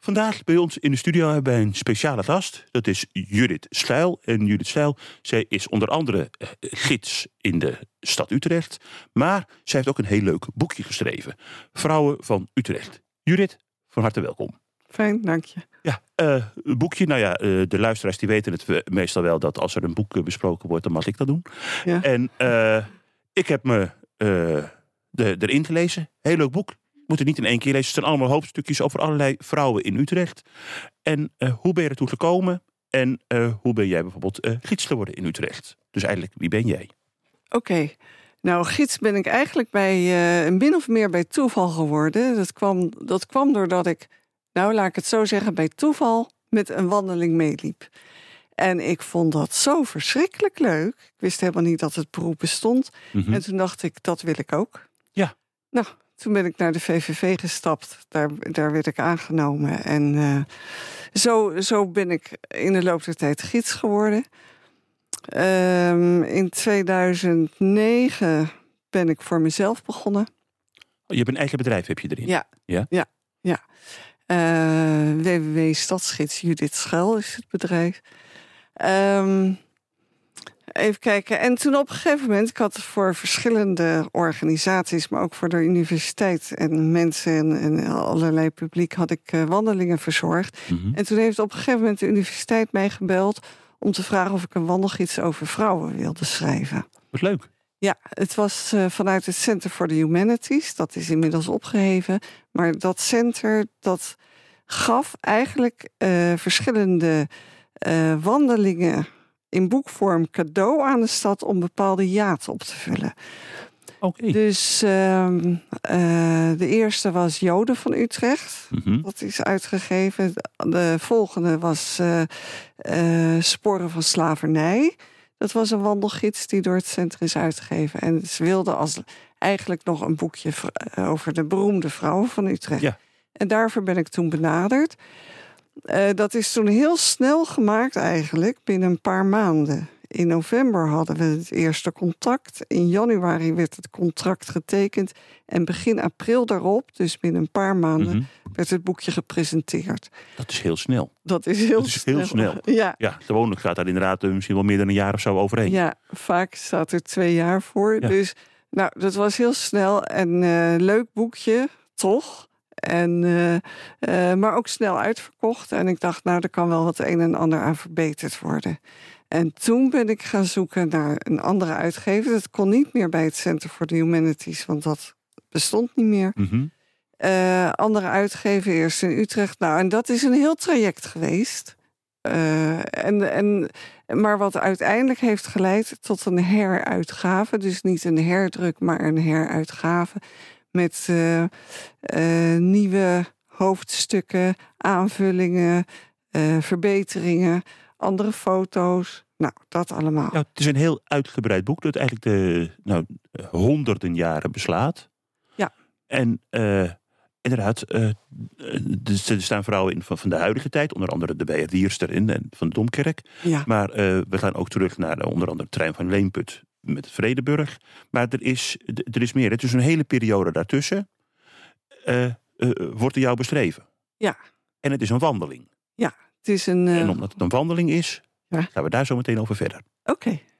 Vandaag bij ons in de studio hebben wij een speciale gast. Dat is Judith Stijl. En Judith Stijl, zij is onder andere gids in de stad Utrecht. Maar zij heeft ook een heel leuk boekje geschreven. Vrouwen van Utrecht. Judith, van harte welkom. Fijn, dank je. Ja, het boekje. Nou ja, de luisteraars die weten het meestal wel dat als er een boek besproken wordt, dan mag ik dat doen. Ja. En ik heb me erin gelezen. Heel leuk boek. Moet het niet in één keer lezen. Het zijn allemaal hoofdstukjes over allerlei vrouwen in Utrecht. En hoe ben je ertoe gekomen? En hoe ben jij bijvoorbeeld gids geworden in Utrecht? Dus eigenlijk, wie ben jij? Oké. Nou, gids ben ik eigenlijk min of meer bij toeval geworden. Dat kwam doordat ik, nou laat ik het zo zeggen, bij toeval met een wandeling meeliep. En ik vond dat zo verschrikkelijk leuk. Ik wist helemaal niet dat het beroep bestond. Mm-hmm. En toen dacht ik, dat wil ik ook. Ja. Nou, toen ben ik naar de VVV gestapt. Daar werd ik aangenomen. En zo ben ik in de loop der tijd gids geworden. In 2009 ben ik voor mezelf begonnen. Je hebt een eigen bedrijf, heb je erin? Ja. www.stadsgids Judith Schuil is het bedrijf. Even kijken. En toen op een gegeven moment, ik had voor verschillende organisaties, maar ook voor de universiteit en mensen en allerlei publiek, had ik wandelingen verzorgd. Mm-hmm. En toen heeft op een gegeven moment de universiteit mij gebeld om te vragen of ik een wandelgids over vrouwen wilde schrijven. Wat leuk. Ja, het was vanuit het Center for the Humanities. Dat is inmiddels opgeheven. Maar dat center, dat gaf eigenlijk verschillende wandelingen in boekvorm cadeau aan de stad om bepaalde hiaten op te vullen. Okay. Dus de eerste was Joden van Utrecht. Mm-hmm. Dat is uitgegeven. De volgende was Sporen van slavernij. Dat was een wandelgids die door het centrum is uitgegeven. En ze wilden eigenlijk nog een boekje over de beroemde vrouwen van Utrecht. Ja. En daarvoor ben ik toen benaderd. Dat is toen heel snel gemaakt eigenlijk, binnen een paar maanden. In november hadden we het eerste contact. In januari werd het contract getekend. En begin april daarop, dus binnen een paar maanden, Mm-hmm. werd het boekje gepresenteerd. Dat is heel snel. Dat is heel snel. Ja, gewoonlijk gaat daar inderdaad misschien wel meer dan een jaar of zo overheen. Ja, vaak staat er 2 jaar voor. Ja. Dus nou, dat was heel snel. En leuk boekje, toch? En, maar ook snel uitverkocht. En ik dacht, nou, er kan wel wat een en ander aan verbeterd worden. En toen ben ik gaan zoeken naar een andere uitgever. Dat kon niet meer bij het Center for the Humanities, want dat bestond niet meer. Mm-hmm. Andere uitgever, eerst in Utrecht. Nou, en dat is een heel traject geweest. Maar wat uiteindelijk heeft geleid tot een heruitgave. Dus niet een herdruk, maar een heruitgave. Met nieuwe hoofdstukken, aanvullingen, verbeteringen, andere foto's. Nou, dat allemaal. Ja, het is een heel uitgebreid boek dat eigenlijk de honderden jaren beslaat. Ja. En inderdaad, er staan vrouwen in van de huidige tijd. Onder andere de Beierster en van de Domkerk. Ja. Maar we gaan ook terug naar onder andere Trein van Leemput met Vredeburg. Maar er is meer. Het is een hele periode daartussen. Wordt door jou beschreven. Ja. En het is een wandeling. Ja, het is een... En omdat het een wandeling is, Ja. gaan we daar zo meteen over verder. Oké.